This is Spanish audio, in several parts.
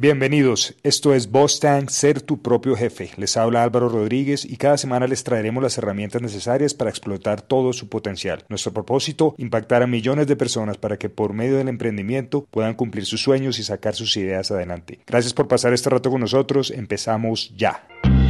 Bienvenidos, esto es Boss Tank, ser tu propio jefe. Les habla Álvaro Rodríguez y cada semana les traeremos las herramientas necesarias para explotar todo su potencial. Nuestro propósito, impactar a millones de personas para que por medio del emprendimiento puedan cumplir sus sueños y sacar sus ideas adelante. Gracias por pasar este rato con nosotros, empezamos ya.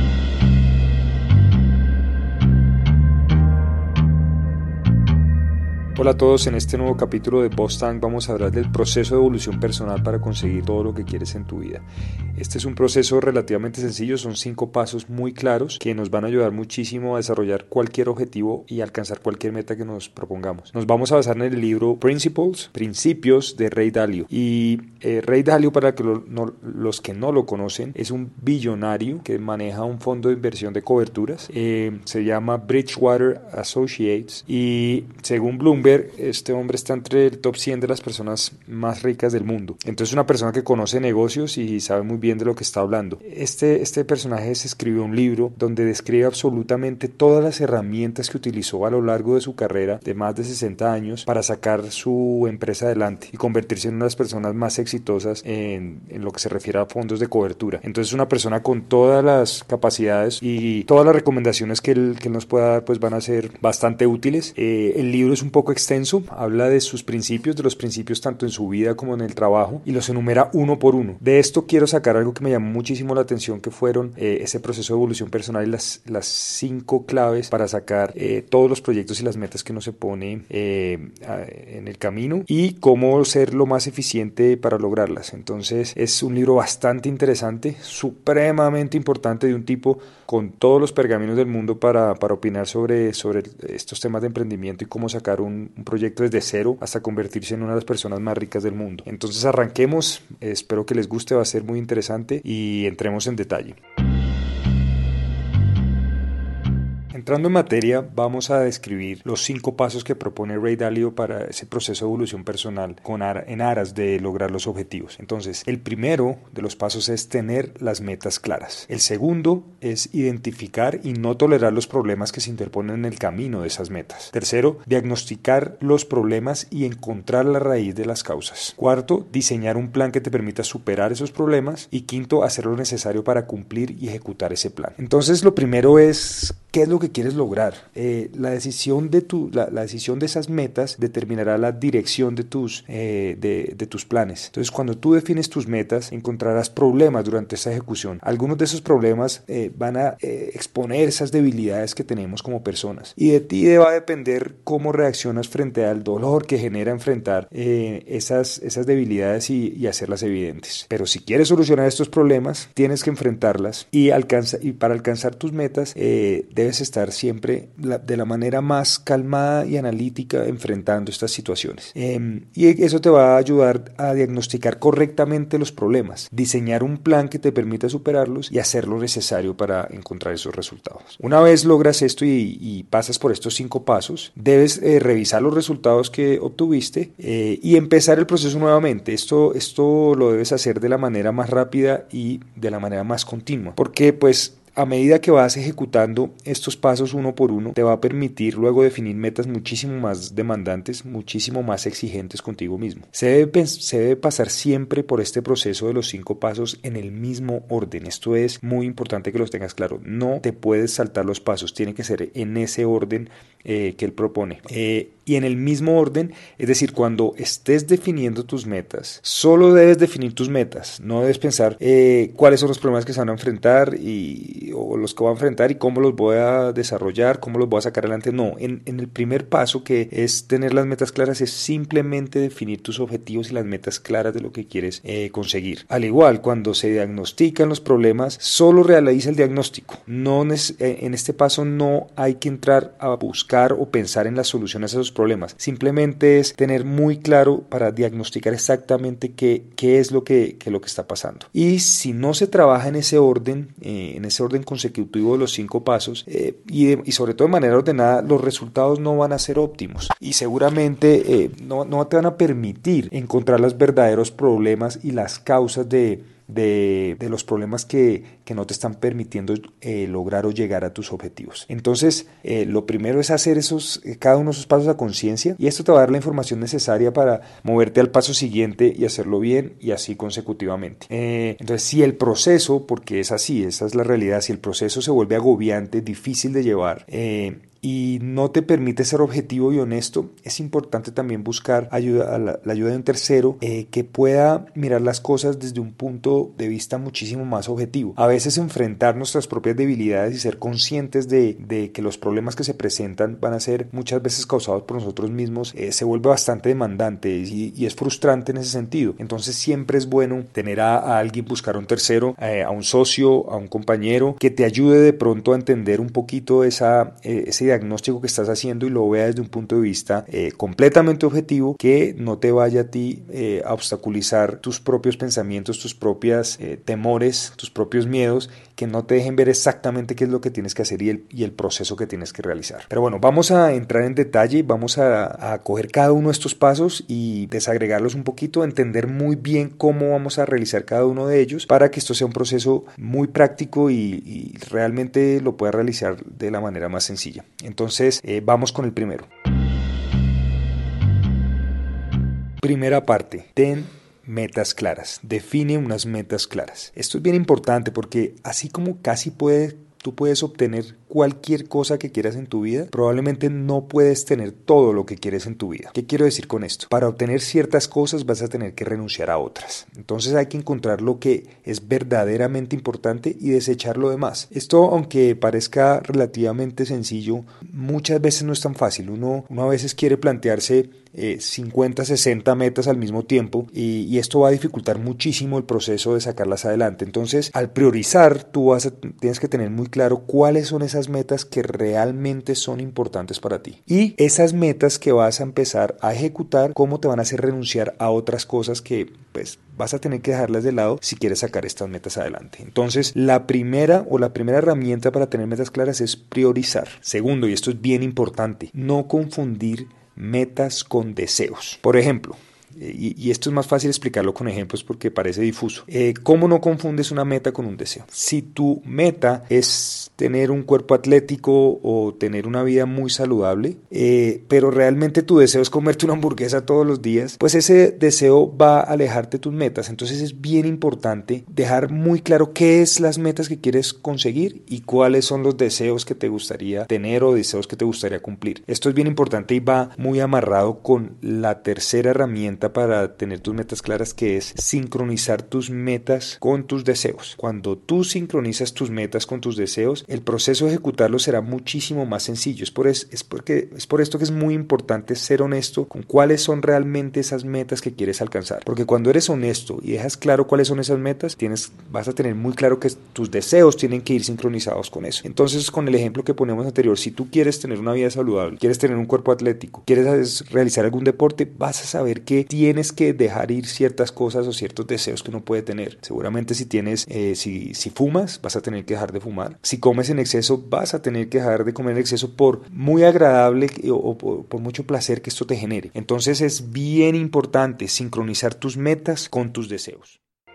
Hola a todos, en este nuevo capítulo de Boss Tank vamos a hablar del proceso de evolución personal para conseguir todo lo que quieres en tu vida. Este es un proceso relativamente sencillo, son 5 pasos muy claros que nos van a ayudar muchísimo a desarrollar cualquier objetivo y alcanzar cualquier meta que nos propongamos. Nos vamos a basar en el libro Principios de Ray Dalio. Y Ray Dalio, para que los que no lo conocen, es un billonario que maneja un fondo de inversión de coberturas. Se llama Bridgewater Associates y según Bloomberg, este hombre está entre el top 100 de las personas más ricas del mundo. Entonces es una persona que conoce negocios y sabe muy bien de lo que está hablando. Este personaje se escribió un libro donde describe absolutamente todas las herramientas que utilizó a lo largo de su carrera de más de 60 años para sacar su empresa adelante y convertirse en una de las personas más exitosas en lo que se refiere a fondos de cobertura. Entonces una persona con todas las capacidades y todas las recomendaciones que él nos pueda dar pues van a ser bastante útiles. El libro es un poco extenso, habla de sus principios, de los principios tanto en su vida como en el trabajo y los enumera uno por uno. De esto quiero sacar algo que me llamó muchísimo la atención, que fueron ese proceso de evolución personal y las 5 claves para sacar todos los proyectos y las metas que uno se pone en el camino y cómo ser lo más eficiente para lograrlas. Entonces es un libro bastante interesante, supremamente importante, de un tipo con todos los pergaminos del mundo para opinar sobre estos temas de emprendimiento y cómo sacar un proyecto desde cero hasta convertirse en una de las personas más ricas del mundo. Entonces arranquemos, espero que les guste, va a ser muy interesante y entremos en detalle. Entrando en materia, vamos a describir los 5 pasos que propone Ray Dalio para ese proceso de evolución personal en aras de lograr los objetivos. Entonces, el primero de los pasos es tener las metas claras. El segundo es identificar y no tolerar los problemas que se interponen en el camino de esas metas. Tercero, diagnosticar los problemas y encontrar la raíz de las causas. Cuarto, diseñar un plan que te permita superar esos problemas. Y quinto, hacer lo necesario para cumplir y ejecutar ese plan. Entonces, lo primero es ¿qué es lo que quieres lograr? La decisión de esas metas determinará la dirección de tus planes. Entonces, cuando tú defines tus metas, encontrarás problemas durante esa ejecución. Algunos de esos problemas van a exponer esas debilidades que tenemos como personas. Y de ti va a depender cómo reaccionas frente al dolor que genera enfrentar esas debilidades y hacerlas evidentes. Pero si quieres solucionar estos problemas, tienes que enfrentarlas y para alcanzar tus metas, debes estar siempre de la manera más calmada y analítica enfrentando estas situaciones. Y eso te va a ayudar a diagnosticar correctamente los problemas, diseñar un plan que te permita superarlos y hacer lo necesario para encontrar esos resultados. Una vez logras esto y pasas por estos 5 pasos, debes revisar los resultados que obtuviste y empezar el proceso nuevamente. Esto lo debes hacer de la manera más rápida y de la manera más continua, porque pues a medida que vas ejecutando estos pasos uno por uno, te va a permitir luego definir metas muchísimo más demandantes, muchísimo más exigentes contigo mismo. Se debe pasar siempre por este proceso de los 5 pasos en el mismo orden. Esto es muy importante que los tengas claro. No te puedes saltar los pasos, tiene que ser en ese orden que él propone. Y en el mismo orden, es decir, cuando estés definiendo tus metas, solo debes definir tus metas. No debes pensar cuáles son los problemas que se van a enfrentar o los que voy a enfrentar y cómo los voy a desarrollar, cómo los voy a sacar adelante. No, en el primer paso, que es tener las metas claras, es simplemente definir tus objetivos y las metas claras de lo que quieres conseguir. Al igual, cuando se diagnostican los problemas, solo realiza el diagnóstico. En este paso no hay que entrar a buscar o pensar en las soluciones a esos problemas. Simplemente es tener muy claro para diagnosticar exactamente qué es lo que está pasando. Y si no se trabaja en ese orden consecutivo de los 5 pasos y sobre todo de manera ordenada, los resultados no van a ser óptimos y seguramente no te van a permitir encontrar los verdaderos problemas y las causas de de los problemas que no te están permitiendo lograr o llegar a tus objetivos. Entonces, lo primero es hacer cada uno de esos pasos a conciencia, y esto te va a dar la información necesaria para moverte al paso siguiente y hacerlo bien, y así consecutivamente. Entonces, si el proceso, porque es así, esa es la realidad, si el proceso se vuelve agobiante, difícil de llevar, y no te permite ser objetivo y honesto, es importante también buscar la ayuda de un tercero que pueda mirar las cosas desde un punto de vista muchísimo más objetivo. A veces enfrentar nuestras propias debilidades y ser conscientes de que los problemas que se presentan van a ser muchas veces causados por nosotros mismos, se vuelve bastante demandante y es frustrante en ese sentido. Entonces siempre es bueno tener a alguien, buscar a un tercero, a un socio, a un compañero que te ayude de pronto a entender un poquito ese diagnóstico que estás haciendo y lo vea desde un punto de vista completamente objetivo, que no te vaya a ti a obstaculizar tus propios pensamientos, tus propios temores, tus propios miedos, que no te dejen ver exactamente qué es lo que tienes que hacer y el proceso que tienes que realizar. Pero bueno, vamos a entrar en detalle, vamos a coger cada uno de estos pasos y desagregarlos un poquito, entender muy bien cómo vamos a realizar cada uno de ellos para que esto sea un proceso muy práctico y realmente lo puedas realizar de la manera más sencilla. Entonces, vamos con el primero. Primera parte, ten metas claras, define unas metas claras. Esto es bien importante porque así como tú puedes obtener cualquier cosa que quieras en tu vida, probablemente no puedes tener todo lo que quieres en tu vida. ¿Qué quiero decir con esto? Para obtener ciertas cosas vas a tener que renunciar a otras. Entonces hay que encontrar lo que es verdaderamente importante y desechar lo demás. Esto, aunque parezca relativamente sencillo, muchas veces no es tan fácil. Uno a veces quiere plantearse 50, 60 metas al mismo tiempo y esto va a dificultar muchísimo el proceso de sacarlas adelante. Entonces, al priorizar, tienes que tener muy claro cuáles son esas metas que realmente son importantes para ti. Y esas metas que vas a empezar a ejecutar, cómo te van a hacer renunciar a otras cosas que pues vas a tener que dejarlas de lado si quieres sacar estas metas adelante. Entonces, la primera herramienta para tener metas claras es priorizar. Segundo, y esto es bien importante, no confundir metas con deseos. Por ejemplo, y esto es más fácil explicarlo con ejemplos porque parece difuso. ¿Cómo no confundes una meta con un deseo? Si tu meta es tener un cuerpo atlético o tener una vida muy saludable, pero realmente tu deseo es comerte una hamburguesa todos los días, pues ese deseo va a alejarte de tus metas. Entonces es bien importante dejar muy claro qué es las metas que quieres conseguir y cuáles son los deseos que te gustaría tener o deseos que te gustaría cumplir. Esto es bien importante y va muy amarrado con la tercera herramienta para tener tus metas claras, que es sincronizar tus metas con tus deseos. Cuando tú sincronizas tus metas con tus deseos, el proceso de ejecutarlos será muchísimo más sencillo. Es por esto que es muy importante ser honesto con cuáles son realmente esas metas que quieres alcanzar. Porque cuando eres honesto y dejas claro cuáles son esas metas, vas a tener muy claro que tus deseos tienen que ir sincronizados con eso. Entonces, con el ejemplo que ponemos anterior, si tú quieres tener una vida saludable, quieres tener un cuerpo atlético, quieres realizar algún deporte, vas a saber que tienes que dejar ir ciertas cosas o ciertos deseos que uno puede tener. Seguramente si fumas, vas a tener que dejar de fumar. Si comes en exceso, vas a tener que dejar de comer en exceso, por muy agradable o por mucho placer que esto te genere. Entonces es bien importante sincronizar tus metas con tus deseos.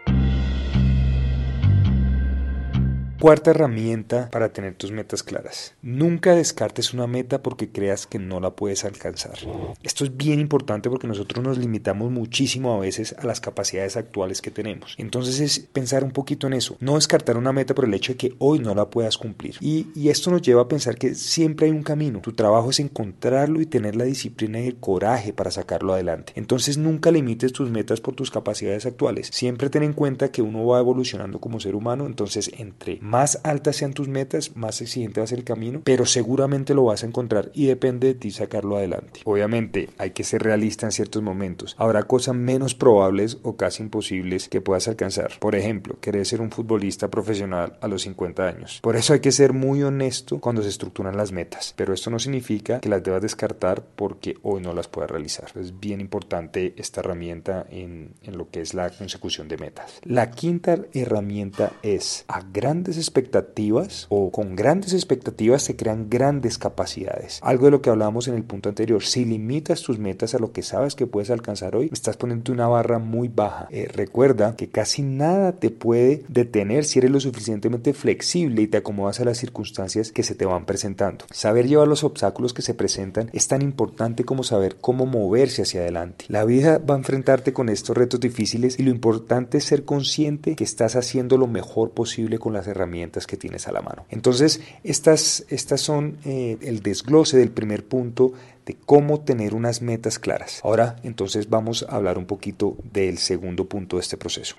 Cuarta herramienta para tener tus metas claras. Nunca descartes una meta porque creas que no la puedes alcanzar. Esto es bien importante porque nosotros nos limitamos muchísimo a veces a las capacidades actuales que tenemos. Entonces es pensar un poquito en eso. No descartar una meta por el hecho de que hoy no la puedas cumplir. Y esto nos lleva a pensar que siempre hay un camino. Tu trabajo es encontrarlo y tener la disciplina y el coraje para sacarlo adelante. Entonces nunca limites tus metas por tus capacidades actuales. Siempre ten en cuenta que uno va evolucionando como ser humano. Entonces entre más altas sean tus metas, más exigente va a ser el camino, pero seguramente lo vas a encontrar y depende de ti sacarlo adelante. Obviamente hay que ser realista en ciertos momentos. Habrá cosas menos probables o casi imposibles que puedas alcanzar. Por ejemplo, querer ser un futbolista profesional a los 50 años. Por eso hay que ser muy honesto cuando se estructuran las metas, pero esto no significa que las debas descartar porque hoy no las puedas realizar. Es bien importante esta herramienta en lo que es la consecución de metas. La quinta herramienta es, a grandes grandes expectativas o con grandes expectativas se crean grandes capacidades. Algo de lo que hablábamos en el punto anterior, si limitas tus metas a lo que sabes que puedes alcanzar hoy, estás poniendo una barra muy baja. Recuerda que casi nada te puede detener si eres lo suficientemente flexible y te acomodas a las circunstancias que se te van presentando. Saber llevar los obstáculos que se presentan es tan importante como saber cómo moverse hacia adelante. La vida va a enfrentarte con estos retos difíciles y lo importante es ser consciente que estás haciendo lo mejor posible con las herramientas que tienes a la mano. Entonces, estas son el desglose del primer punto de cómo tener unas metas claras. Ahora, entonces, vamos a hablar un poquito del segundo punto de este proceso.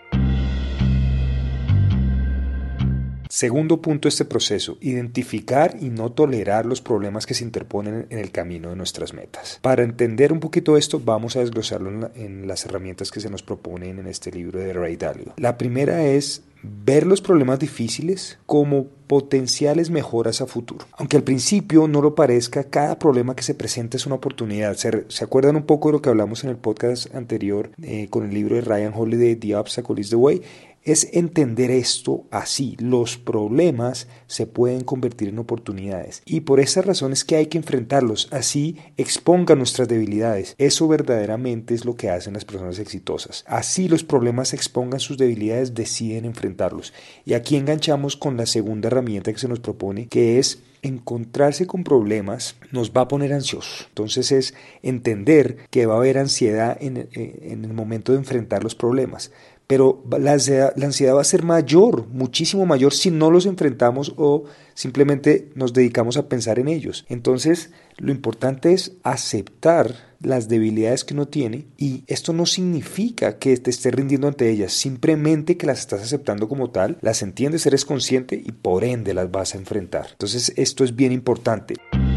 Segundo punto de este proceso, identificar y no tolerar los problemas que se interponen en el camino de nuestras metas. Para entender un poquito esto, vamos a desglosarlo en las herramientas que se nos proponen en este libro de Ray Dalio. La primera es ver los problemas difíciles como potenciales mejoras a futuro. Aunque al principio no lo parezca, cada problema que se presenta es una oportunidad. ¿Se acuerdan un poco de lo que hablamos en el podcast anterior con el libro de Ryan Holiday, The Obstacle is the Way? Es entender esto así. Los problemas se pueden convertir en oportunidades y por esa razón es que hay que enfrentarlos. Así expongan nuestras debilidades. Eso verdaderamente es lo que hacen las personas exitosas. Así los problemas expongan sus debilidades, deciden enfrentarlos. Y aquí enganchamos con la segunda herramienta que se nos propone, que es encontrarse con problemas nos va a poner ansiosos. Entonces es entender que va a haber ansiedad en el momento de enfrentar los problemas. Pero la ansiedad va a ser mayor, muchísimo mayor si no los enfrentamos o simplemente nos dedicamos a pensar en ellos. Entonces, lo importante es aceptar las debilidades que uno tiene y esto no significa que te estés rindiendo ante ellas, simplemente que las estás aceptando como tal, las entiendes, eres consciente y por ende las vas a enfrentar. Entonces, esto es bien importante.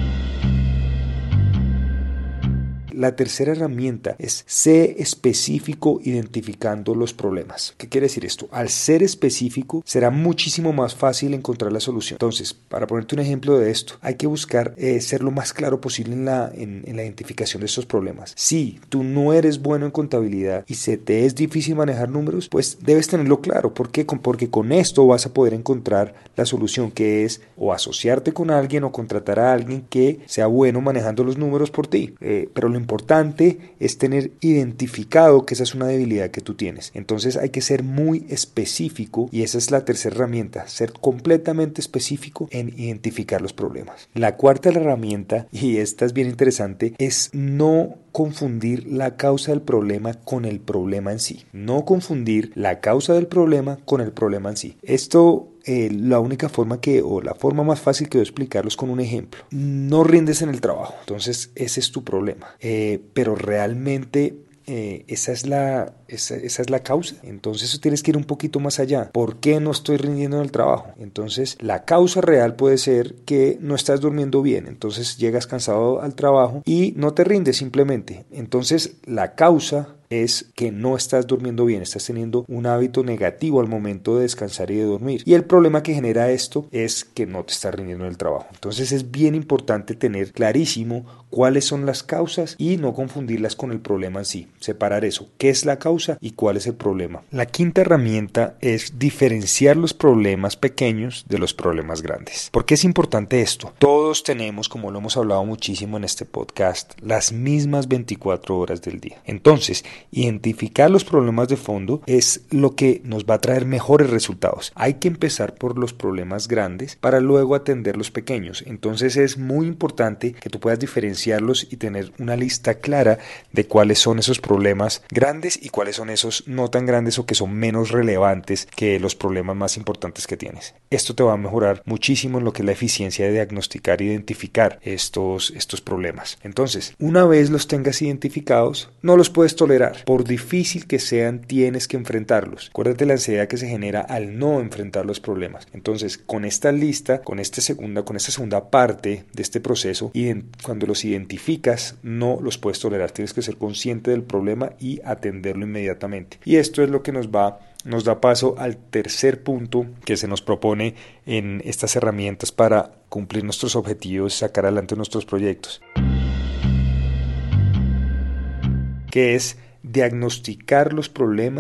La tercera herramienta es ser específico identificando los problemas. ¿Qué quiere decir esto? Al ser específico será muchísimo más fácil encontrar la solución. Entonces, para ponerte un ejemplo de esto, hay que buscar ser lo más claro posible en la identificación de estos problemas. Si tú no eres bueno en contabilidad y se te es difícil manejar números, pues debes tenerlo claro. ¿Por qué? Porque con esto vas a poder encontrar la solución, que es o asociarte con alguien o contratar a alguien que sea bueno manejando los números por ti. Pero lo importante es tener identificado que esa es una debilidad que tú tienes. Entonces hay que ser muy específico y esa es la tercera herramienta, ser completamente específico en identificar los problemas. La cuarta herramienta, y esta es bien interesante, es no confundir la causa del problema con el problema en sí. No confundir la causa del problema con el problema en sí. Esto la única forma o la forma más fácil que voy a explicarlo es con un ejemplo. No rindes en el trabajo, entonces ese es tu problema. Pero realmente esa es la causa. Entonces tienes que ir un poquito más allá. ¿Por qué no estoy rindiendo en el trabajo? Entonces la causa real puede ser que no estás durmiendo bien. Entonces llegas cansado al trabajo y no te rindes simplemente. Entonces la causa es que no estás durmiendo bien, estás teniendo un hábito negativo al momento de descansar y de dormir. Y el problema que genera esto es que no te estás rindiendo en el trabajo. Entonces es bien importante tener clarísimo cuáles son las causas y no confundirlas con el problema en sí. Separar eso, qué es la causa y cuál es el problema. La quinta herramienta es diferenciar los problemas pequeños de los problemas grandes. ¿Por qué es importante esto? Todos tenemos, como lo hemos hablado muchísimo en este podcast, las mismas 24 horas del día. Entonces, identificar los problemas de fondo es lo que nos va a traer mejores resultados. Hay que empezar por los problemas grandes para luego atender los pequeños. Entonces es muy importante que tú puedas diferenciarlos y tener una lista clara de cuáles son esos problemas grandes y cuáles son esos no tan grandes o que son menos relevantes que los problemas más importantes que tienes. Esto te va a mejorar muchísimo en lo que es la eficiencia de diagnosticar e identificar estos problemas. Entonces, una vez los tengas identificados, no los puedes tolerar. Por difícil que sean, tienes que enfrentarlos. Acuérdate la ansiedad que se genera al no enfrentar los problemas. Entonces, con esta lista, con esta segunda parte de este proceso, y cuando los identificas, no los puedes tolerar. Tienes que ser consciente del problema y atenderlo inmediatamente. Y esto es lo que nos da paso al tercer punto que se nos propone en estas herramientas para cumplir nuestros objetivos y sacar adelante nuestros proyectos, que es diagnosticar los problemas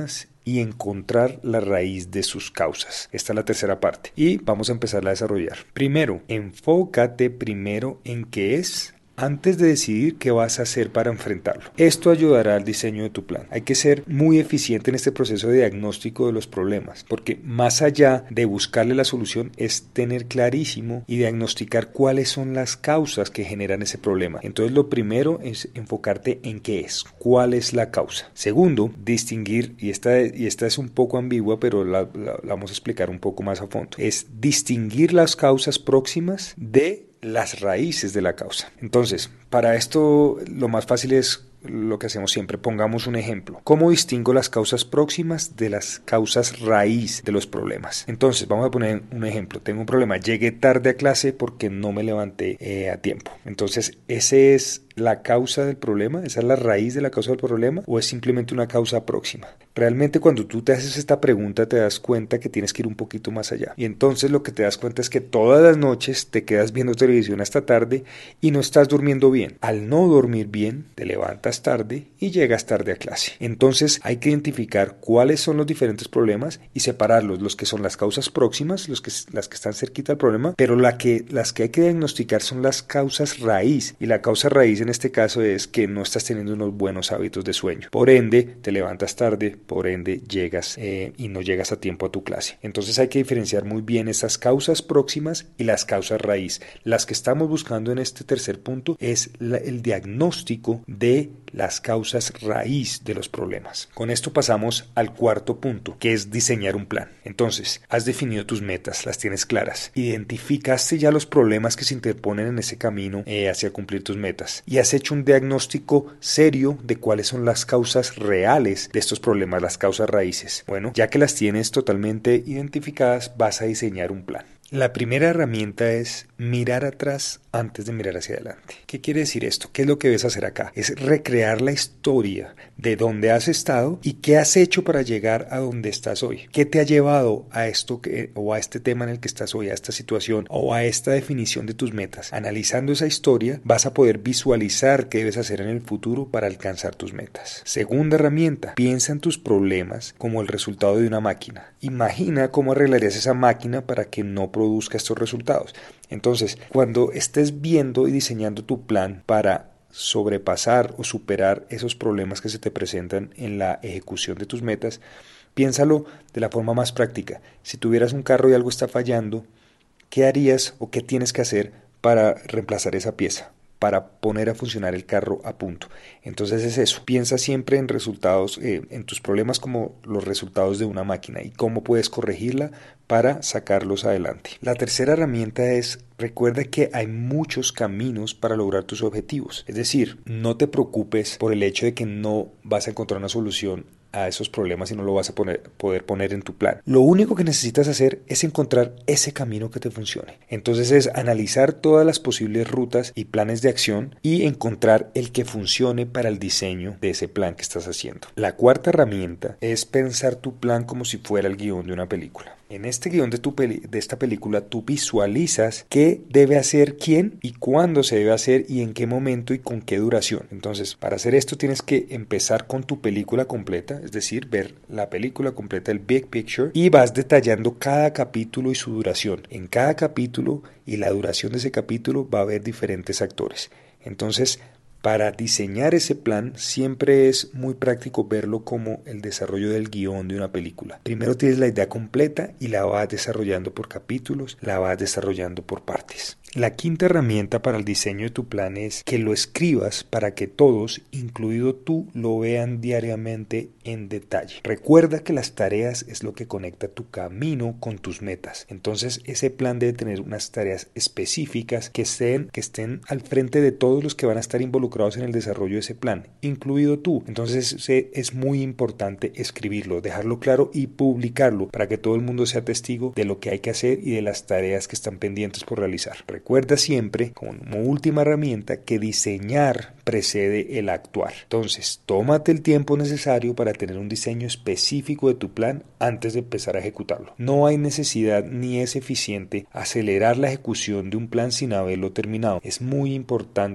y encontrar la raíz de sus causas. Esta es la tercera parte y vamos a empezar a desarrollar. Primero, enfócate primero en qué es antes de decidir qué vas a hacer para enfrentarlo. Esto ayudará al diseño de tu plan. Hay que ser muy eficiente en este proceso de diagnóstico de los problemas, porque más allá de buscarle la solución es tener clarísimo y diagnosticar cuáles son las causas que generan ese problema. Entonces lo primero es enfocarte en qué es, cuál es la causa. Segundo, distinguir, y esta es un poco ambigua, pero la vamos a explicar un poco más a fondo, es distinguir las causas próximas de las raíces de la causa. Entonces, para esto lo más fácil es lo que hacemos siempre. Pongamos un ejemplo. ¿Cómo distingo las causas próximas de las causas raíz de los problemas? Entonces, vamos a poner un ejemplo. Tengo un problema. Llegué tarde a clase porque no me levanté a tiempo. Entonces, ¿ese es la causa del problema? ¿Esa es la raíz de la causa del problema? ¿O es simplemente una causa próxima? Realmente cuando tú te haces esta pregunta te das cuenta que tienes que ir un poquito más allá. Y entonces lo que te das cuenta es que todas las noches te quedas viendo televisión hasta tarde y no estás durmiendo bien. Al no dormir bien, te levantas tarde y llegas tarde a clase. Entonces hay que identificar cuáles son los diferentes problemas y separarlos, los que son las causas próximas, las que están cerquita del problema, pero las que hay que diagnosticar son las causas raíz. Y la causa raíz en este caso es que no estás teniendo unos buenos hábitos de sueño. Por ende, te levantas tarde, por ende llegas y no llegas a tiempo a tu clase. Entonces hay que diferenciar muy bien esas causas próximas y las causas raíz. Las que estamos buscando en este tercer punto es el diagnóstico de las causas raíz de los problemas. Con esto pasamos al cuarto punto, que es diseñar un plan. Entonces, has definido tus metas, las tienes claras, identificaste ya los problemas que se interponen en ese camino hacia cumplir tus metas y has hecho un diagnóstico serio de cuáles son las causas reales de estos problemas, las causas raíces. Bueno, ya que las tienes totalmente identificadas, vas a diseñar un plan. La primera herramienta es mirar atrás antes de mirar hacia adelante. ¿Qué quiere decir esto? ¿Qué es lo que debes hacer acá? Es recrear la historia de dónde has estado y qué has hecho para llegar a donde estás hoy. ¿Qué te ha llevado a esto o a este tema en el que estás hoy, a esta situación o a esta definición de tus metas? Analizando esa historia, vas a poder visualizar qué debes hacer en el futuro para alcanzar tus metas. Segunda herramienta, piensa en tus problemas como el resultado de una máquina. Imagina cómo arreglarías esa máquina para que no produzca estos resultados. Entonces, cuando estés viendo y diseñando tu plan para sobrepasar o superar esos problemas que se te presentan en la ejecución de tus metas, piénsalo de la forma más práctica. Si tuvieras un carro y algo está fallando, ¿qué harías o qué tienes que hacer para reemplazar esa pieza? Para poner a funcionar el carro a punto. Entonces es eso, piensa siempre en resultados, en tus problemas como los resultados de una máquina y cómo puedes corregirla para sacarlos adelante. La tercera herramienta es, recuerda que hay muchos caminos para lograr tus objetivos. Es decir, no te preocupes por el hecho de que no vas a encontrar una solución a esos problemas y no lo vas a poder poner en tu plan. Lo único que necesitas hacer es encontrar ese camino que te funcione. Entonces es analizar todas las posibles rutas y planes de acción y encontrar el que funcione para el diseño de ese plan que estás haciendo. La cuarta herramienta es pensar tu plan como si fuera el guión de una película. En este guión de esta película tú visualizas qué debe hacer quién y cuándo se debe hacer y en qué momento y con qué duración. Entonces, para hacer esto tienes que empezar con tu película completa, es decir, ver la película completa, el big picture, y vas detallando cada capítulo y su duración. En cada capítulo y la duración de ese capítulo va a haber diferentes actores. Entonces, para diseñar ese plan siempre es muy práctico verlo como el desarrollo del guión de una película. Primero tienes la idea completa y la vas desarrollando por capítulos, la vas desarrollando por partes. La quinta herramienta para el diseño de tu plan es que lo escribas para que todos, incluido tú, lo vean diariamente en detalle. Recuerda que las tareas es lo que conecta tu camino con tus metas. Entonces ese plan debe tener unas tareas específicas que estén al frente de todos los que van a estar involucrados en el desarrollo de ese plan, incluido tú. Entonces es muy importante escribirlo, dejarlo claro y publicarlo para que todo el mundo sea testigo de lo que hay que hacer y de las tareas que están pendientes por realizar. Recuerda siempre, como última herramienta, que diseñar precede el actuar. Entonces, tómate el tiempo necesario para tener un diseño específico de tu plan antes de empezar a ejecutarlo. No hay necesidad ni es eficiente acelerar la ejecución de un plan sin haberlo terminado. Es muy importante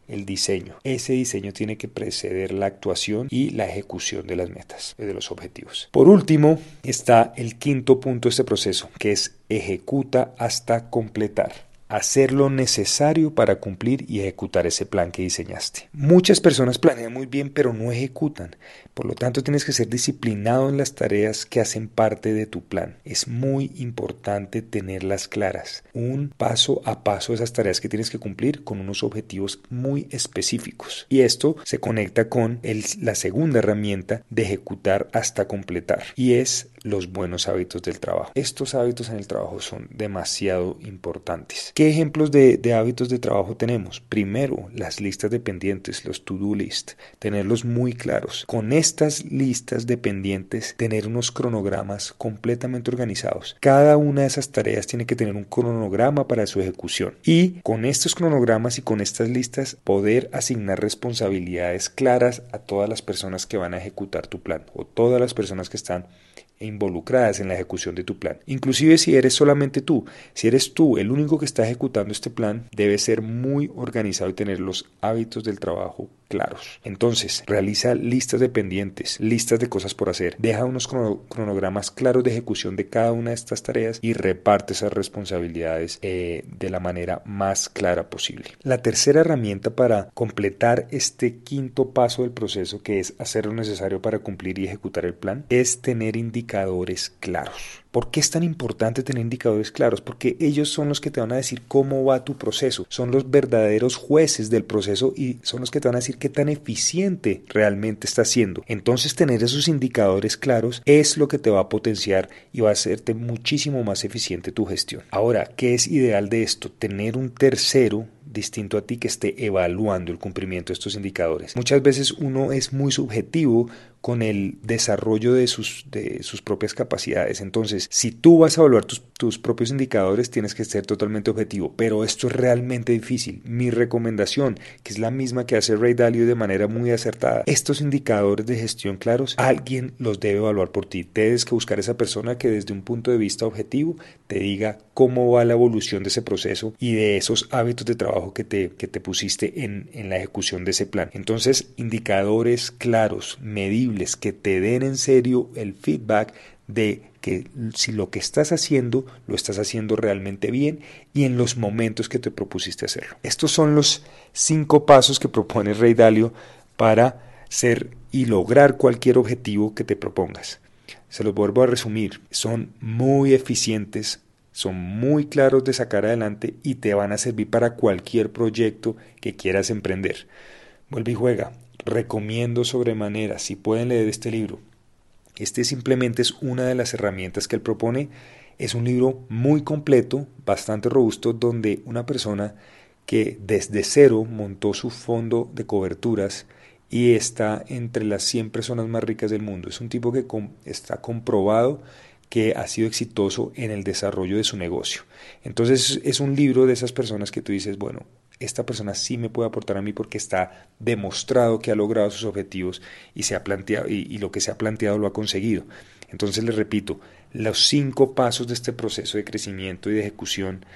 el diseño. Ese diseño tiene que preceder la actuación y la ejecución de las metas, de los objetivos. Por último, está el quinto punto de este proceso, que es ejecuta hasta completar. Hacer lo necesario para cumplir y ejecutar ese plan que diseñaste. Muchas personas planean muy bien pero no ejecutan. Por lo tanto, tienes que ser disciplinado en las tareas que hacen parte de tu plan. Es muy importante tenerlas claras. Un paso a paso de esas tareas que tienes que cumplir con unos objetivos muy específicos. Y esto se conecta con la segunda herramienta de ejecutar hasta completar. Y es los buenos hábitos del trabajo. Estos hábitos en el trabajo son demasiado importantes. ¿Qué ejemplos de hábitos de trabajo tenemos? Primero, las listas de pendientes, los to-do list, tenerlos muy claros. Con estas listas de pendientes, tener unos cronogramas completamente organizados. Cada una de esas tareas tiene que tener un cronograma para su ejecución. Y con estos cronogramas y con estas listas, poder asignar responsabilidades claras a todas las personas que van a ejecutar tu plan o todas las personas que están involucradas en la ejecución de tu plan. Inclusive si eres solamente tú, si eres tú el único que está ejecutando este plan, debes ser muy organizado y tener los hábitos del trabajo claros. Entonces, realiza listas de pendientes, listas de cosas por hacer, deja unos cronogramas claros de ejecución de cada una de estas tareas y reparte esas responsabilidades de la manera más clara posible. La tercera herramienta para completar este quinto paso del proceso, que es hacer lo necesario para cumplir y ejecutar el plan, es tener indicadores claros. ¿Por qué es tan importante tener indicadores claros? Porque ellos son los que te van a decir cómo va tu proceso, son los verdaderos jueces del proceso y son los que te van a decir qué tan eficiente realmente estás siendo. Entonces, tener esos indicadores claros es lo que te va a potenciar y va a hacerte muchísimo más eficiente tu gestión. Ahora, ¿qué es ideal de esto? Tener un tercero distinto a ti que esté evaluando el cumplimiento de estos indicadores. Muchas veces uno es muy subjetivo con el desarrollo de sus propias capacidades. Entonces, si tú vas a evaluar tus propios indicadores, tienes que ser totalmente objetivo, pero esto es realmente difícil. Mi recomendación, que es la misma que hace Ray Dalio de manera muy acertada, estos indicadores de gestión claros, alguien los debe evaluar por ti. Tienes que buscar esa persona que desde un punto de vista objetivo te diga cómo va la evolución de ese proceso y de esos hábitos de trabajo que te pusiste en la ejecución de ese plan. Entonces, indicadores claros, medibles, que te den en serio el feedback de que si lo que estás haciendo, lo estás haciendo realmente bien y en los momentos que te propusiste hacerlo. Estos son los 5 pasos que propone Ray Dalio para ser y lograr cualquier objetivo que te propongas. Se los vuelvo a resumir. Son muy eficientes, son muy claros de sacar adelante y te van a servir para cualquier proyecto que quieras emprender. Vuelve y juega. Recomiendo sobremanera, si pueden leer este libro. Este simplemente es una de las herramientas que él propone. Es un libro muy completo, bastante robusto, donde una persona que desde cero montó su fondo de coberturas y está entre las 100 personas más ricas del mundo. Es un tipo que está comprobado que ha sido exitoso en el desarrollo de su negocio. Entonces es un libro de esas personas que tú dices, bueno, esta persona sí me puede aportar a mí porque está demostrado que ha logrado sus objetivos y se ha planteado y lo que se ha planteado lo ha conseguido. Entonces les repito, los 5 pasos de este proceso de crecimiento y de ejecución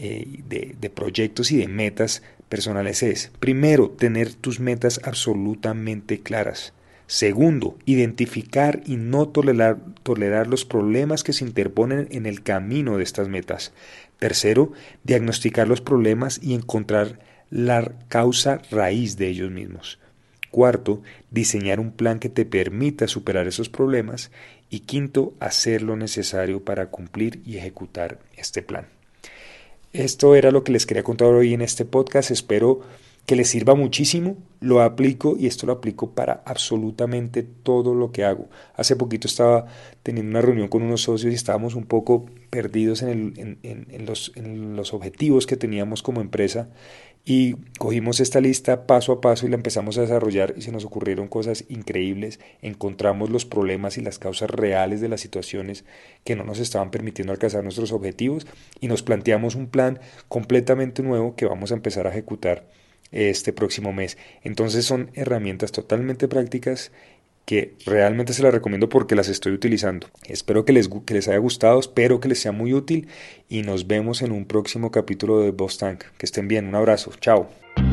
de proyectos y de metas personales es: primero, tener tus metas absolutamente claras. Segundo, identificar y no tolerar los problemas que se interponen en el camino de estas metas. Tercero, diagnosticar los problemas y encontrar la causa raíz de ellos mismos. Cuarto, diseñar un plan que te permita superar esos problemas. Y quinto, hacer lo necesario para cumplir y ejecutar este plan. Esto era lo que les quería contar hoy en este podcast. Espero que les sirva muchísimo. Lo aplico y esto lo aplico para absolutamente todo lo que hago. Hace poquito estaba teniendo una reunión con unos socios y estábamos un poco perdidos en los objetivos que teníamos como empresa y cogimos esta lista paso a paso y la empezamos a desarrollar y se nos ocurrieron cosas increíbles. Encontramos los problemas y las causas reales de las situaciones que no nos estaban permitiendo alcanzar nuestros objetivos y nos planteamos un plan completamente nuevo que vamos a empezar a ejecutar este próximo mes. Entonces son herramientas totalmente prácticas que realmente se las recomiendo porque las estoy utilizando. Espero que les haya gustado, espero que les sea muy útil y nos vemos en un próximo capítulo de Boss Tank. Que estén bien, un abrazo, chao.